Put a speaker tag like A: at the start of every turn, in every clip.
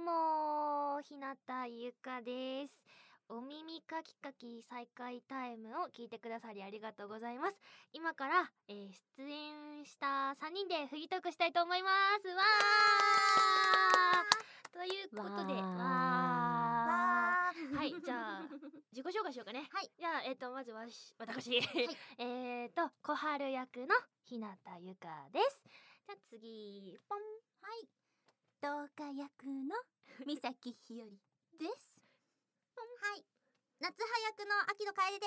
A: も日向ゆかです。お耳かきかき再開タイムを聞いてくださりありがとうございます。今から、出演した3人でフリートークしたいと思います。わーということではい、じゃあ自己紹介しようかね。
B: はい。
A: じゃあまず私、小春役の日向ゆかです。じゃあ次ポン。
B: はい。動画役の三崎ひよりです。はい。夏葉役の秋野楓です。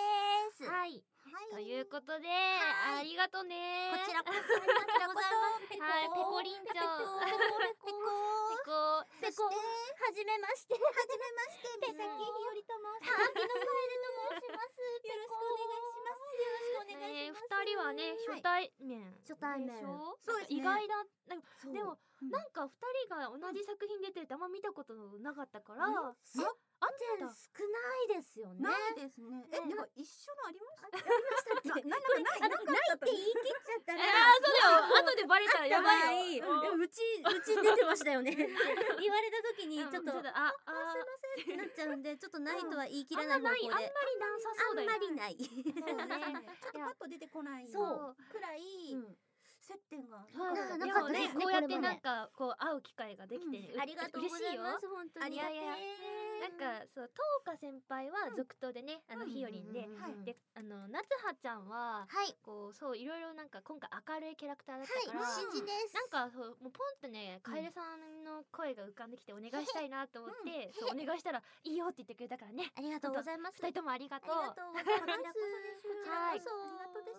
A: はい、ということで、ありがとうね。
B: こちらこそありがとうございます。
A: はい、ペコリンチョ
B: ペコ
A: ペコ
B: はじめまして。三崎ひよりと申します。秋野楓と申します。よろしくお願いします。よろしくお願いします。
A: 二人はね、初対面でしょ。
B: そうですね。
A: 意外だ。でもなんか二人が同じ作品出てるってあんま見たことなかったから、
B: 少ないですよね。ないですね。なんか一緒のありましたっけ？ないって言い切っちゃったら。
A: そうだよ。後でバレたらやばいよ。
B: うち出てましたよね。言われた時にちょっとすいませんってなっちゃうんで、ちょっとないとは言い切らない方向で。
A: あんまりなさそうだよ。
B: あんまりない。
A: そうね。
C: ちょっとパッと出てこない
B: そう
C: くらい接点が
B: なかったですね。
A: こうやってなんかこう会う機会ができて
B: ありがとうございます。本当に。
A: いやなんかそうトーカ先輩は続投でね、ひよりんで、で夏葉ちゃんはこうそういろいろなんか今回明るいキャラクターだったから、
B: 新人です。
A: なんかそうもうポンとね楓さんの声が浮かんできてお願いしたいなと思ってそうお願いしたらいいよって言ってくれたからね。
B: ありがとうございます。
A: 二人ともありがとう。
B: ありがとうございます。こちらこそありがとうです。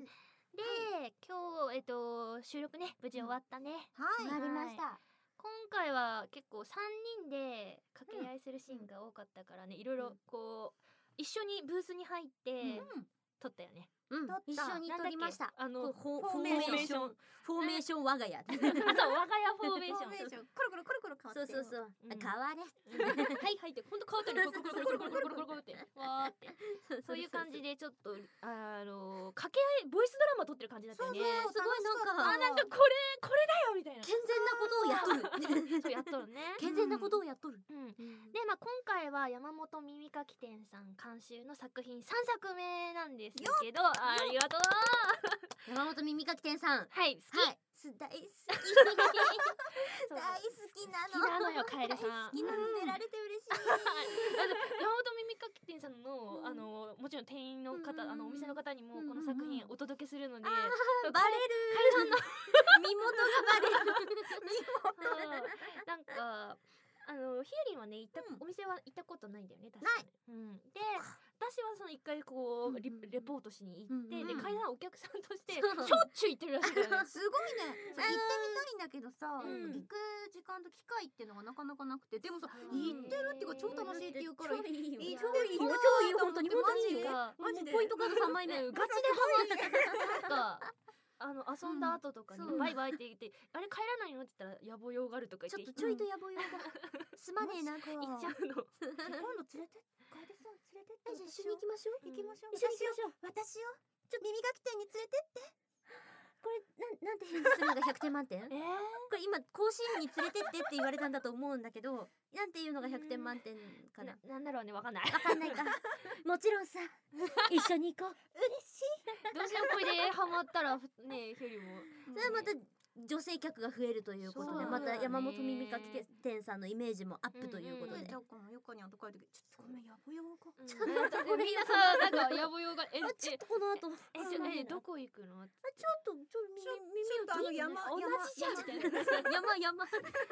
A: で今日収録ね無事終わったね。
B: 終わりました。
A: 今回は結構3人で掛け合いするシーンが多かったからね、いろいろこう一緒にブースに入って撮ったよね。
B: 一緒に撮りました。フォーメーション我が家。
A: そう我が家フォーメーション。
C: コロコロ変わって。
B: そう変われ。
A: はいはいってほんとカートにコロコロってわーってそういう感じでちょっと掛け合いボイスドラマ撮ってる感じだったよね。
B: すごい
A: なんかこれだよみたいな。
B: 健全なことをやっとる。
A: そうやっとるね。
B: 健全なことをやっとる。
A: で今回は山本耳かき店さん監修の作品3作目なんですけど、ありがとう。
B: 山本耳かき店さん。
A: はい、好き。
B: 大好き。
A: 大
B: 好きなの。
A: 好きなのよカエルさん。
B: 好きなの出られて嬉しい。
A: 山本耳かき店さんのもちろん店員の方お店の方にもこの作品お届けするので、
B: バレる。
A: カエルさんの
B: 身元がバレる。
A: なんかひよりんはねお店は行ったことないんだよね確かに。で私はその一回こうレポートしに行ってでカエルさんお客さんとしてしょっちゅう行ってるらしいからね。
C: すごいね。行ってみたいんだけどさ、行く時間と機会っていうのがなかなかなくて、でもさ行ってるっていうか超楽しいっていうから
B: 超いいよ
C: 本当に
A: マジで
B: ポイントカード3枚目
A: ガチでハマって遊んだ後とかにバイバイって言ってあれ帰らないのって言ったら野暮用があるとか言って
B: ちょいと野暮用がすまねえな
A: 行っちゃうの。
C: 今度連れて楓さん連れてって。
B: じゃあ一緒に行きましょう。
C: 私をちょっと耳かき店に連れてって。
B: これなんて返事するのが100点満点？これ今甲子園に連れてってって言われたんだと思うんだけど、なんていうのが100点満点かな。
A: なんだろうねわかんない
B: か。もちろんさ一緒に行こう。
C: 嬉しい。
A: どうしようこれでハマったらねひよりも。
B: それはまた女性客が増えるということで、また山本耳かき店さんのイメージもアップということで。
C: じゃあこの横にとか言ってちょっとごめん野暮用が。
A: みんなさなんか野暮用が
B: ちょっとこの後
A: どこ行くの？
B: ちょっと耳
C: 山
A: 同じじゃんみたいな。
B: 山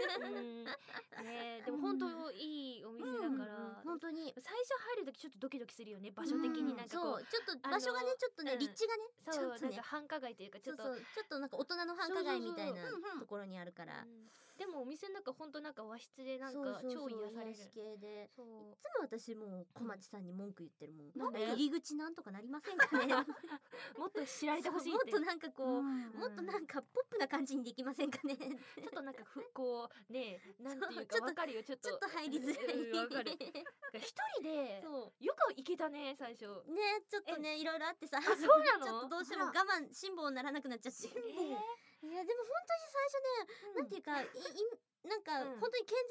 A: でも本当いいお店だから
B: 本当に
A: 最初入る時ちょっとドキドキするよね。場所的になんかこう
B: ちょっと場所がねちょっとね立地がね
A: そうなんか繁華街というかちょっと
B: なんか大人の繁華街みたいなところにあるから。
A: でもお店の中本当なんか和室でなんか超癒される。
B: 系でいつも私もう小町さんに文句言ってるもん。入り口なんとかなりませんかね。
A: もっと知られてほしいって。
B: もっとなんかこうもっとなんかポップな感じにできませんかね。
A: ちょっとなんかこうねなんていうかわかるよちょっと
B: 入りづらい。
A: わかる。一人でよく行けたね最初。
B: ねちょっとねいろいろあってさ。
A: そうなの？
B: ちょっとどうしても辛抱ならなくなっちゃって。いやでも本当に最初ねなんていうかなんか本当に健全なお店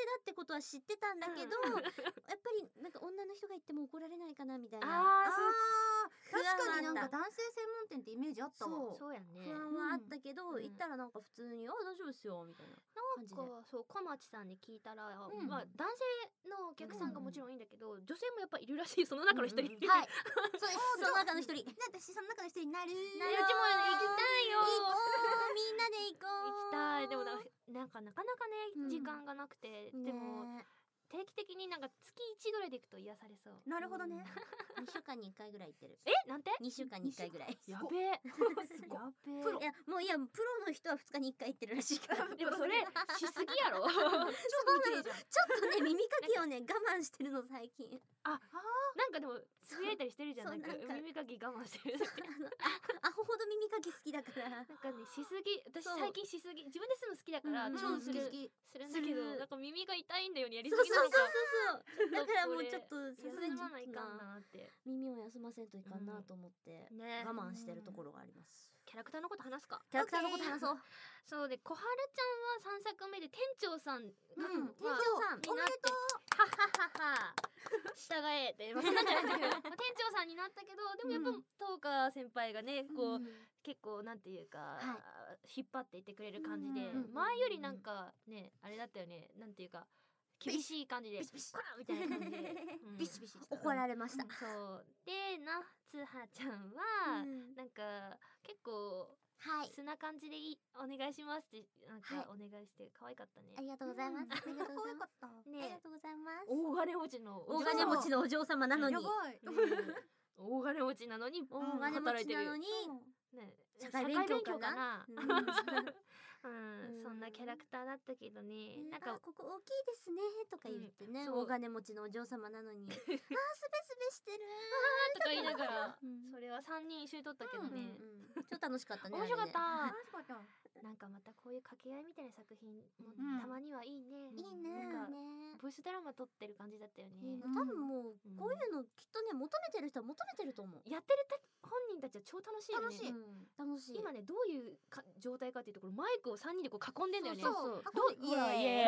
B: 性だってことは知ってたんだけど、やっぱりなんか女の人が言っても怒られないかなみたいな
C: 確かになんか男性専門店ってイメージあったわ。
A: そうやね。
B: 不安はあったけど、行ったらなんか普通に「あ、大丈夫ですよ」みたいな感じで。
A: そう小町さんに聞いたら、まあ男性のお客さんがもちろんいいんだけど、女性もやっぱいるらしい。その中の一人。
B: はい、そうです。その中の一人。
C: 私その中の一人になる。
A: うちも行きたいよ。
B: みんなで行こう。
A: 行きたい。でもなんかなかなかね時間がなくて、でも定期的になんか月1ぐらいで行くと癒されそう。
C: なるほどね。
B: 2週間に1回ぐらい行ってる。
A: なんて
B: ？2週間に1回ぐらい。
A: やべえ。やべえ。
B: いやもうプロの人は2日に1回行ってるらしいから。
A: でもそれしすぎやろ。
C: 超無理じゃん。
B: ちょっとね耳かきをね我慢してるの最近。
A: なんかでもつぶやいたりしてるじゃん。なんか
B: そう
A: 耳かき我慢してる。
B: アホほど耳かき好きだから。
A: なんかねしすぎ。私最近しすぎ。自分でするの好きだから超するんだけど、なんか耳が痛いんだよね。やりすぎなのか。
B: だからもうちょっとさすがに
A: 休まないかんなって。
B: 耳を休ませんといかんなと思って我慢してるところがあります。
A: キャラクターのこと話すか。
B: キャラクターのこと話そう。
A: そうで小春ちゃんは3作目で店長さん。
B: 店長さん
C: おめでとう。
A: はははは。従えって、そんなんじゃないんだけど、店長さんになったけど、でもやっぱ東花先輩がね、こう結構なんていうか引っ張っていってくれる感じで、前よりなんかねあれだったよね、なんていうか厳しい感じでコラみたいな感じで
C: ビシビシ
B: 怒られました。
A: そうで夏葉ちゃんはなんか結構素な感じでお願いしますってなんかお願いして可愛かったね。
B: ありがとうございます。ありがとうございます。
C: 可愛かった。
B: ありがとうございます。
A: 大金持ちの
B: 大金持ちのお嬢様なのに。
C: やばい。
A: 大金持ちなのに
B: 大金持ちなのに
A: 社会勉強かな。
B: そ
A: んなキャラクターだったけどね。
B: なんかここ大きいですねとか言ってね、大金持ちのお嬢様なのにあースベスベしてる
A: とか言いながら、それは3人一緒に撮ったけどね。
B: 超楽しかったね。
A: 面白かった。
C: 楽しかった。
A: なんかまたこういう掛け合いみたいな作品もたまにはいいね。
B: いいね。
A: なんかボイスドラマ撮ってる感じだったよね。
B: 多分もうこういうのきっとね求めてる人は求めてると思う。
A: やってる本人たちは超楽しいよね。
B: 楽しい。
A: 今ねどういう状態かっていうところマイクを3人でこう囲んでんだよね。
B: そう
A: どう
B: イエーイ。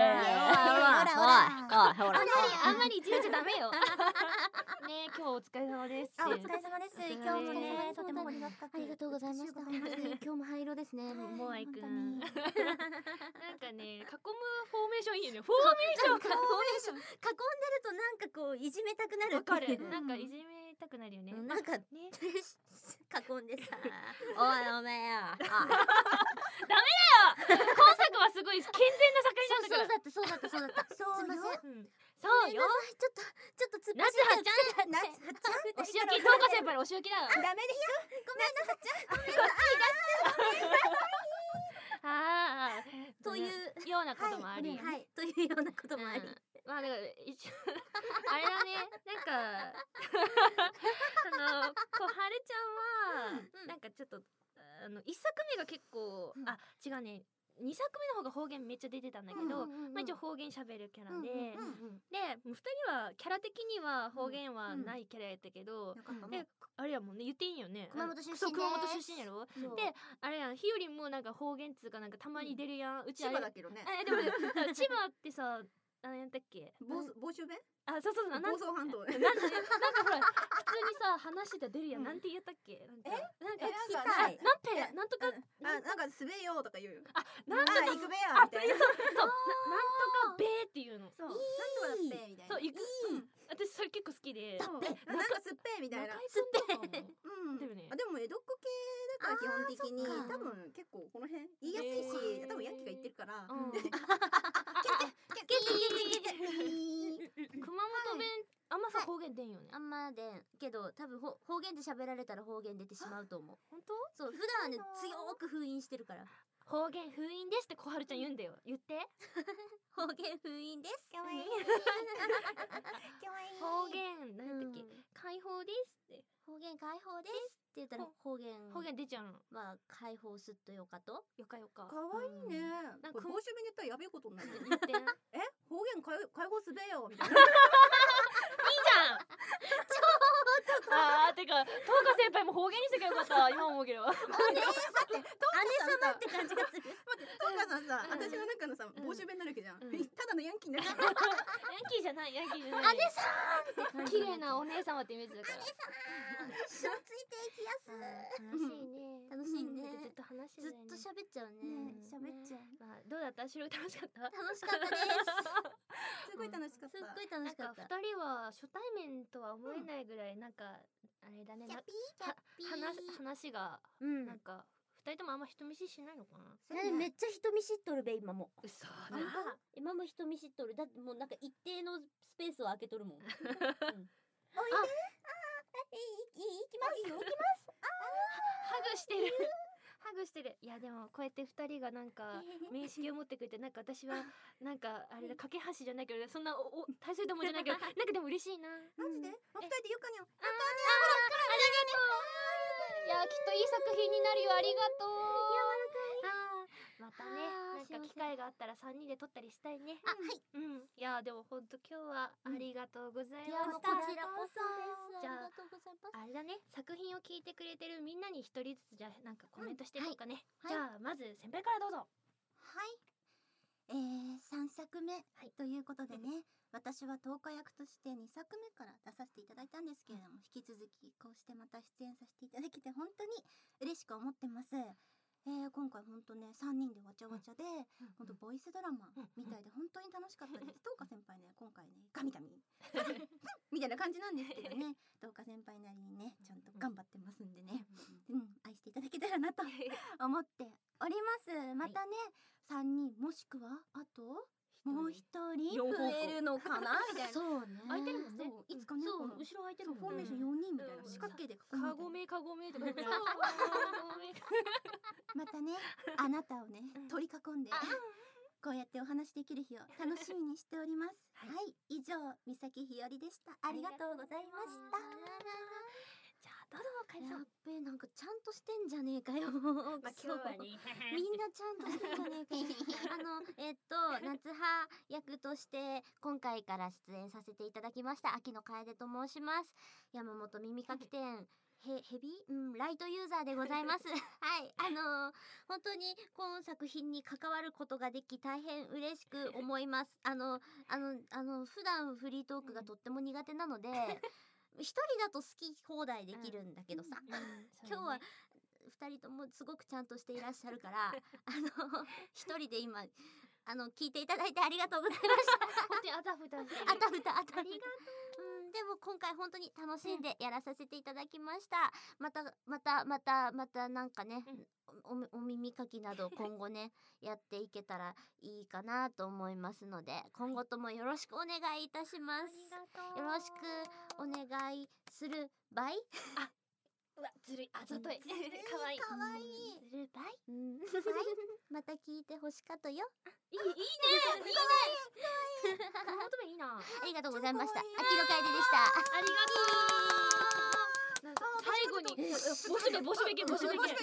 A: あんまりいじめちゃダメよ。ね今日お疲れ様です。
C: お疲れ様です。今日もねとてもありが
B: ありがとうございました。今日も灰色ですね。
A: モアイくん。なんかね囲むフォーメーションいいよね。フォーメーション
B: 囲んでるとなんかこういじめたくなる。
A: わかる。なんかいじめたくなるよね。
B: なんかね囲んでさ、おいおめえよ。ダメだよ。
A: 今作はすごい健全な作品なんだから。
B: そうだった。すいません。
A: そうよ。
B: ちょっと突っ
A: 夏葉ちゃん。
C: 夏葉ちゃん。
A: お仕置き東花先輩のお仕置きだよ。
C: ダメですよ。ごめんなさ
A: ああ
B: という
A: ようなこともあり、
B: というようなこともあり、
A: まあだから一応あれだね、なんか小春ちゃんはなんかちょっと一作目が結構違うね。2作目の方が方言めっちゃ出てたんだけど、まあ一応方言喋るキャラで、で2人はキャラ的には方言はないキャラやったけど、であれやもんね、言っていいんよね。
B: 熊本出身です。
A: 熊本出身やろ。であれやん、ひよりもなんか方言つうかなんかたまに出るやん。うち
C: 千葉だけどね。
A: でも千葉ってさ何やったっけ？
C: 房州弁？
A: そう
C: 房総半島。
A: なんかほら普通にさ話してたら出るやん。なんて言ったっけ？なんか
B: 聞きたい。
A: なんとか
C: なんかすべよとか言うよ。
A: なんとか
C: 行くべやみたいな。
A: そうなんとかべーっていうの。
C: そう。なんとかすべみたいな。
A: そう行く。私それ結構好きで。
C: なんかすっぺみたいな。
A: すっぺ。
C: でも江戸っ子系だから基本的に多分結構この辺言いやすいし、多分ヤンキーが言ってるから。
A: 熊本弁あんまさ方言出んよね。
B: あんまでんけど多分方言で喋られたら方言出てしまうと思う。
A: 本当？
B: そう普段はね強く封印してるから。
A: 方言封印ですって小春ちゃん言うんだよ。言って。
B: 方言封印です。
C: かわいい。
A: 方言なんだっけ？解放ですって。
B: 方言解放ですって言ったら方言
A: 出ちゃうの。
B: まあ解放すっとよかと。
A: よかよか。
C: かわいいね。これ公衆弁で言ったらやべえことになる。
A: 言ってん。
C: 方言解放すべよみたいな。
A: いいじゃん。っててか、東花先輩も方言にしときゃよかった。今思うけど。
C: 姉様
B: って感じがする。
C: 待って、トーカさんさ、私の中のさ、帽子弁になるわけじゃん。ただのヤンキーになっちゃう。
A: ヤンキーじゃない。
B: 姉さんって感じ。
A: 綺麗なお姉様ってイメージだから。
B: ついていきやす。
A: 楽しいね。
B: 楽しいね。
A: ずっと話して
B: ずっと喋っちゃうね。喋っちゃう。
A: まあどうだった？収録楽しかった？
B: 楽しかったです。
C: すごい楽しかった。
B: すっごい楽しかった。
A: なんか二人は初対面とは思えないぐらいなんかあれだね。話がなんか二人ともあんま人見知りしないのかな。
B: めっちゃ人見知っとるべ今も。
A: 嘘だ。
B: 今も人見知っとる。だってもうなんか一定のスペースを空けとるもん。おいで。行きますよ。行きます。
A: ハグしてる。ハグしてる。いやでもこうやって二人がなんか面識を持ってくれて、なんか私はなんかあれだ、架け橋じゃないけどそんな大切なもんじゃないけど、なんかでも嬉しいな。
C: マジで？二人でゆかにゃん。
A: ありがとう。いやきっといい作品になるよ。ありがとう。またね、なんか機会があったら3人で撮ったりしたいね。
B: はい。
A: いやでも本当今日はありがとうございました。
B: こちらこそです。
A: じゃあ
B: ありがとうございます。
A: あれだね、作品を聞いてくれてるみんなに一人ずつじゃあなんかコメントしていこうかね。じゃあまず先輩からどうぞ。
C: はい。3作目ということでね、私は10日役として2作目から出させていただいたんですけれども、引き続きこうしてまた出演させていただけて本当に嬉しく思ってます。今回本当ね3人でわちゃわちゃで、本当ボイスドラマみたいで本当に楽しかったです。東花先輩ね、今回ねガミガミみたいな感じなんですけどね、東花先輩なりにねちゃんと頑張ってますんでね、愛していただけたらなと思っております。またね、3人もしくはあともう一人増えるのかなみたいな。
B: そうね。
A: 空いてるもんね。
C: いつかね、
B: そう、後ろ空いてるもんね。
C: フォーメーション4人みたいな四角形で囲むみたいな。
A: カゴメとか言って
C: またね、あなたをね取り囲んでこうやってお話できる日を楽しみにしております。はい、以上三崎ひよりでした。ありがとうございました。
A: じゃあどうぞかいさん。
B: やっべ、なんかちゃんとしてんじゃねえかよ。
A: まあ今日はね、
B: みんなちゃんとしてんじゃねえかよ。夏葉役として今回から出演させていただきました秋野楓と申します。山本耳かき店ヘビライトユーザーでございます。はい、本当に今作品に関わることができ大変嬉しく思います。普段フリートークがとっても苦手なので。一人だと好き放題できるんだけどさ、今日は2人ともすごくちゃんとしていらっしゃるから一人で今聞いていただいてありがとうございました。
A: 本当にあたふたしてる。
B: あたふたありがとう。でも今回本当に楽しんでやらさせていただきました。またなんかね、お耳かきなど今後ねやっていけたらいいかなと思いますので、今後ともよろしくお願いいたします。よろしくお願いするばい。
A: うわ、ずるい。あざとい。かわいい。
C: かわいい。
B: するばい。また聞いてほしかとよ。
A: いいね。この音がいいな。
B: ありがとうございました。秋野楓でした。
A: ありがとう。なんか最後にボシベケ。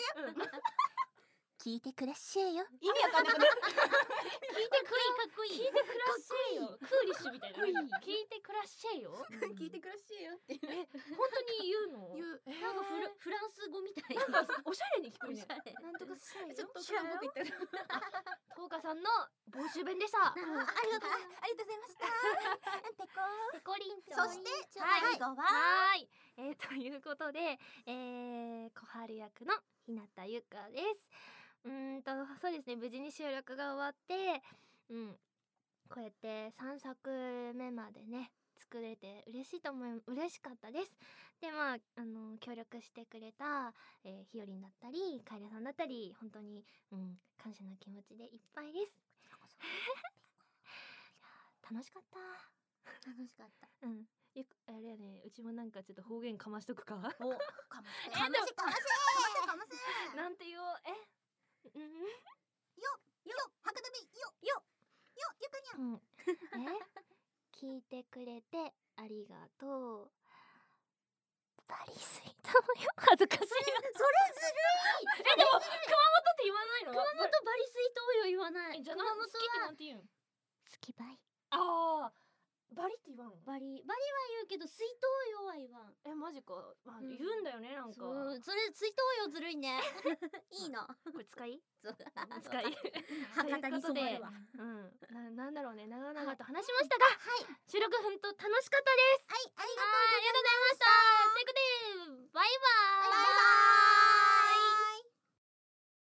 B: 聞いてくらっしゃいよ。
C: 意味わかんなくなる。
B: 聞いてくらっしゃいよ。
A: クーリッシュみたいな。聞いてくらっしゃいよ。
C: 聞いてくらっしゃいよって。
A: 本当に言うの？
B: なんかフランス語みたいな。
A: おしゃれに聞こえる。なんとかしたいよ。
C: ちょっと僕言ってる。
A: 東花さんのボシ弁でした。
C: ありがとうございました。
B: ペコリン。
C: そして最後は
A: はい。ということで、小春役の日向ゆかです。そうですね、無事に収録が終わって、こうやって3作目までね作れて嬉しかったです。で協力してくれた、ひよりんだったりカエラさんだったり本当に、感謝の気持ちでいっぱいです。楽しかった。あれやね、うちもなんかちょっと方言かましとくか。
C: かませ
A: なんて言おう。
C: よはくだびよゆかにゃん。
A: 聞いてくれてありがとう。バリスイタのよ。恥ずかしい。それずるい。でも熊本って言わないの？
B: 熊本バリスイトよ言わない。
A: じゃあ好きってなんて言うん？
B: 好きばい。
A: ババリって言わんの？
B: バリは言うけど水筒用は言わん。
A: マジか。言うんだよね、なんか。
B: それ水筒用ずるいね。いいの。
A: これ使い？
B: そう
A: 使い。
C: 博多に染まるわ。
A: なんだろうね、長々と話しましたが、収録ほんと楽しかったです。
C: はい、ありがとう
A: ありがとうございました。